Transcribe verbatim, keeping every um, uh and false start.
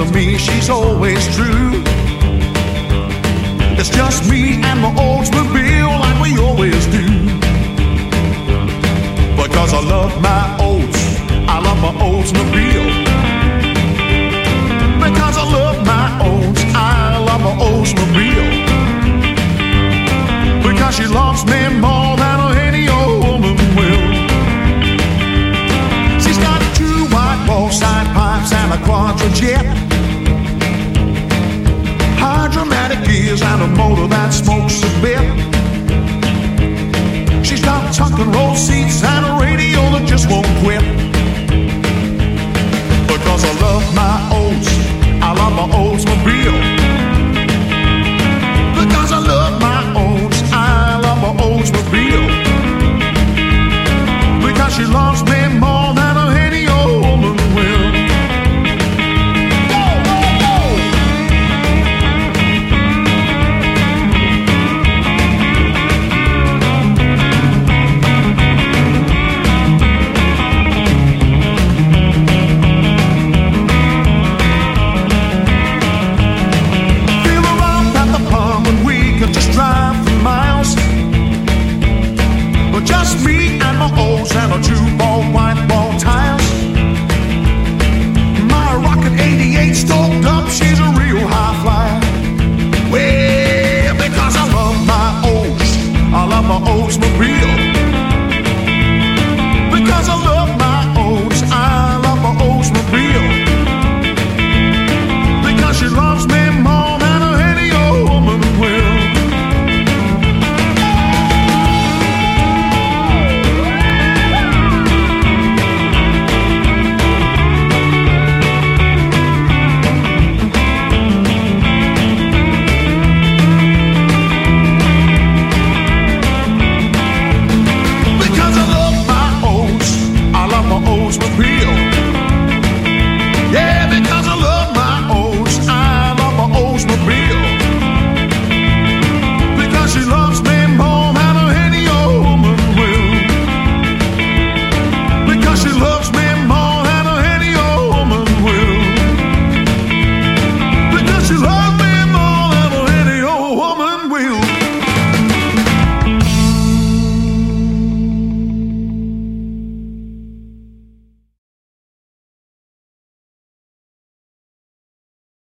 to me she's always true. It's just me and my Oldsmobile like we always do. Because I love my Olds, I love my Oldsmobile. Because I love my Olds, I love my Oldsmobile. Because she loves me more than any old woman will. She's got two white wall side pipes and a Quadrajet, hydromatic gears and a motor that smokes a bit. She's got tuck and roll seats and a radio that just won't quit.